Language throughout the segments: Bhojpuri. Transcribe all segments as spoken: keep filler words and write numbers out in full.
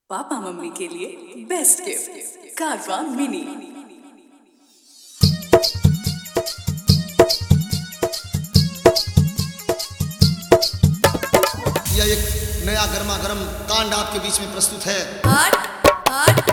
पापा मम्मी के लिए बेस्ट गिफ्ट कारवा मिनी। यह एक नया गर्मा गर्म कांड आपके बीच में प्रस्तुत है। हट हट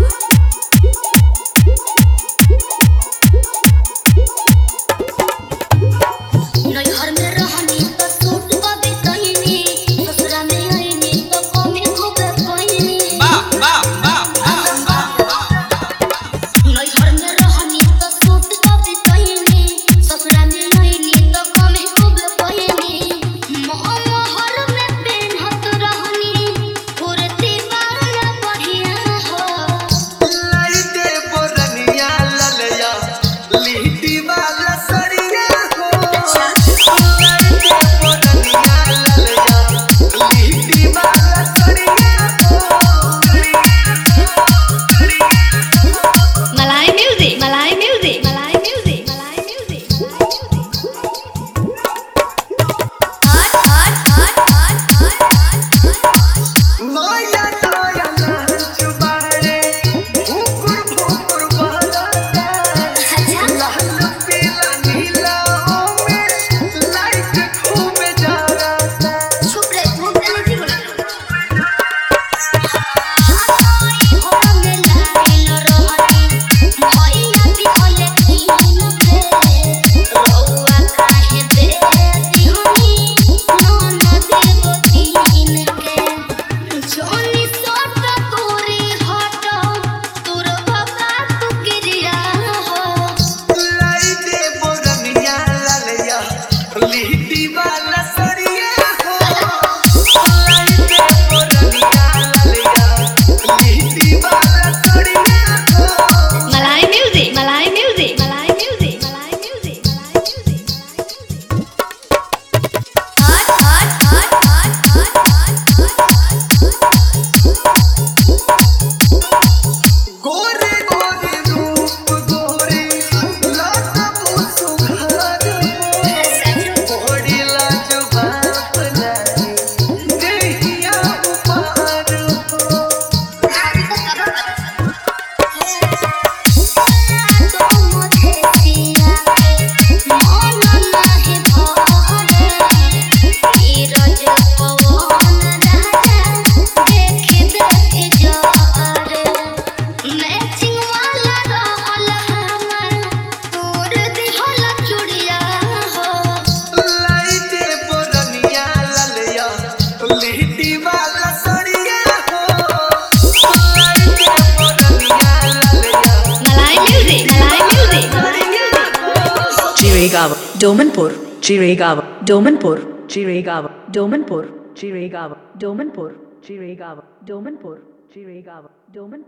Chiregawa, Domanpur, Chiregawa, Domanpur, Chiregawa, Domanpur, Chiregawa, Domanpur, Chiregawa, Domanpur, Chiregawa, Domanpur.